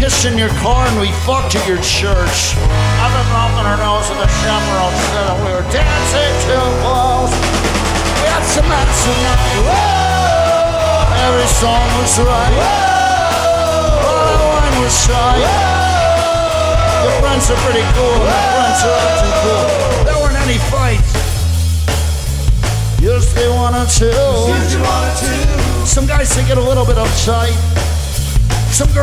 kissed in your car and we fucked at your church. I've been bumping our nose with the chaperone said that we were dancing too close. We had some nights tonight. Whoa! Every song was right. Whoa! All that wine was shy. Whoa! Your friends are pretty cool. My friends are all too cool. There weren't any fights. Yes, they wanted to. Some guys they get a little bit uptight. Some girls